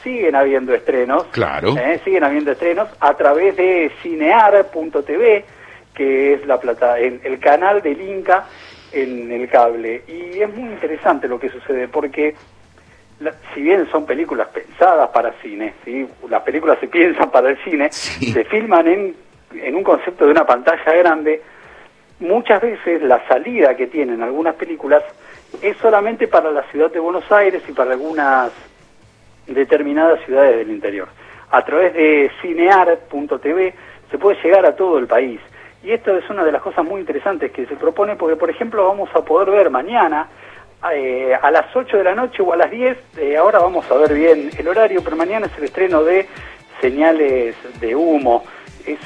siguen habiendo estrenos. Claro. Siguen habiendo estrenos a través de cinear.tv, que es el canal del Inca en el cable. Y es muy interesante lo que sucede, porque si bien son películas pensadas para cine, ¿sí? Las películas se piensan para el cine, sí, se filman en un concepto de una pantalla grande. Muchas veces la salida que tienen algunas películas es solamente para la ciudad de Buenos Aires y para algunas determinadas ciudades del interior. A través de cinear.tv se puede llegar a todo el país. Y esto es una de las cosas muy interesantes que se propone, porque, por ejemplo, vamos a poder ver mañana a las 8 de la noche o a las 10, ahora vamos a ver bien el horario, pero mañana es el estreno de Señales de Humo. Es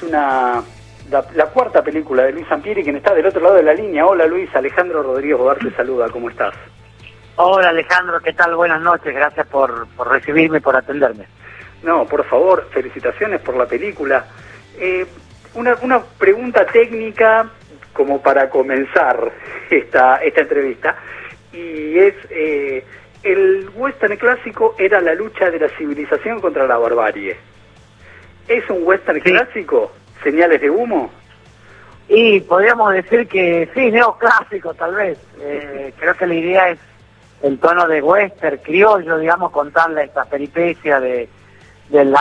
la cuarta película de Luis Sampieri, quien está del otro lado de la línea. Hola Luis, Alejandro Rodríguez Bodar te saluda, ¿cómo estás? Hola Alejandro, ¿qué tal? Buenas noches, gracias por recibirme y por atenderme. No, por favor, felicitaciones por la película. Una pregunta técnica como para comenzar esta entrevista, y es, el western clásico era la lucha de la civilización contra la barbarie. ¿Es un western clásico? ¿Señales de Humo? Y podríamos decir que sí, neoclásico tal vez. Creo que la idea es el tono de western criollo, digamos, contarle esta peripecia del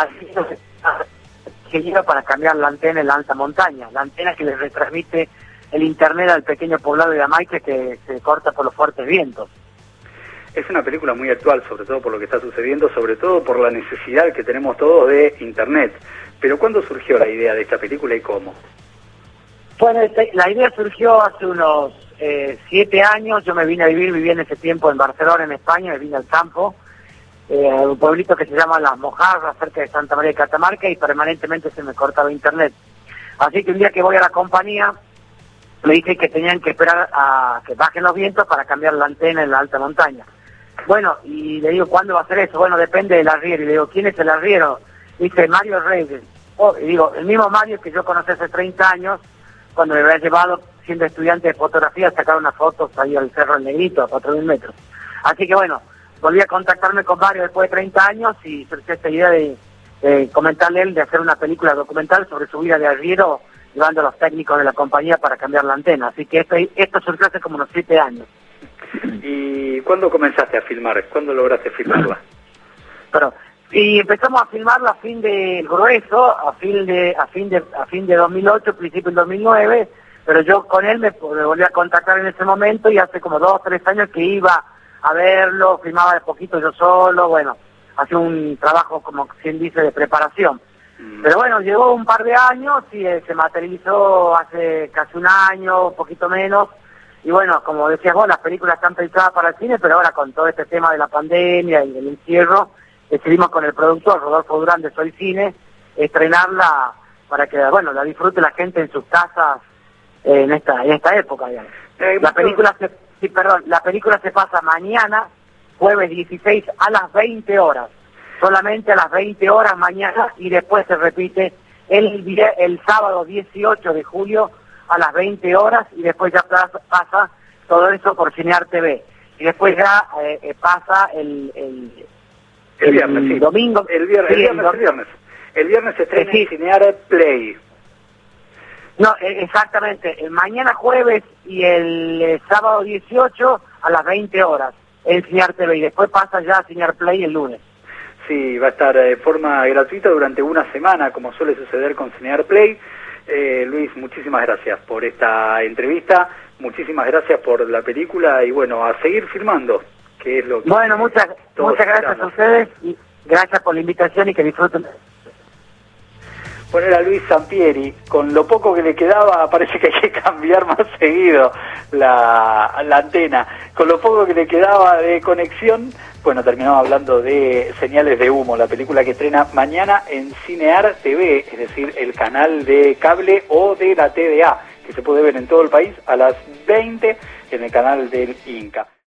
ingeniero para cambiar la antena en la alta montaña, la antena que le retransmite el internet al pequeño poblado de Amaique que se corta por los fuertes vientos. Es una película muy actual, sobre todo por lo que está sucediendo, sobre todo por la necesidad que tenemos todos de internet. Pero ¿cuándo surgió la idea de esta película y cómo? Bueno, la idea surgió hace unos 7 años. Yo viví en ese tiempo en Barcelona, en España, me vine al campo, un pueblito que se llama Las Mojarras, cerca de Santa María de Catamarca, y permanentemente se me cortaba internet. Así que un día que voy a la compañía, me dije que tenían que esperar a que bajen los vientos para cambiar la antena en la alta montaña. Bueno, y le digo, ¿cuándo va a ser eso? Bueno, depende del arriero. Y le digo, ¿quién es el arriero? Dice, Mario Reyes. Y digo, el mismo Mario que yo conocí hace 30 años, cuando me había llevado, siendo estudiante de fotografía, a sacar unas fotos ahí al Cerro El Negrito, a 4.000 metros. Así que bueno, volví a contactarme con Mario después de 30 años y surgió esta idea de comentarle a él de hacer una película documental sobre su vida de arriero, llevando a los técnicos de la compañía para cambiar la antena. Así que esto surgió hace como unos 7 años. ¿Y cuándo comenzaste a filmar? ¿Cuándo lograste filmarla? Y empezamos a filmarla a fin del grueso, a fin de 2008, principio del 2009, pero yo con él me volví a contactar en ese momento, y hace como 2 o 3 años que iba a verlo, filmaba de poquito yo solo, bueno, hacía un trabajo, como quien dice, de preparación. Pero bueno, llegó un par de años y se materializó hace casi un año, un poquito menos. Y bueno, como decías vos, las películas están pensadas para el cine, pero ahora con todo este tema de la pandemia y del encierro, decidimos con el productor Rodolfo Durán de Soy Cine estrenarla para que, bueno, la disfrute la gente en sus casas en esta época, digamos. La película se pasa mañana, jueves 16 a las 20 horas. Solamente a las 20 horas mañana, y después se repite el sábado 18 de julio a las 20 horas, y después ya pasa todo eso por Cinear TV. Y después ya pasa el viernes, sí. Domingo. El viernes se estrena en Cinear Play. No, exactamente. El mañana jueves y el sábado 18 a las 20 horas en Cinear TV, y después pasa ya a Cinear Play el lunes. Sí, va a estar de forma gratuita durante una semana, como suele suceder con Cinear Play. Luis, muchísimas gracias por esta entrevista, muchísimas gracias por la película, y bueno, a seguir filmando, que es lo que... Bueno, muchas gracias a ustedes, y gracias por la invitación, y que disfruten. Poner a Luis Sampieri, con lo poco que le quedaba, parece que hay que cambiar más seguido la antena, con lo poco que le quedaba de conexión. Bueno, terminamos hablando de Señales de Humo, la película que estrena mañana en Cinear TV, es decir, el canal de cable o de la TDA, que se puede ver en todo el país a las 20 en el canal del Inca.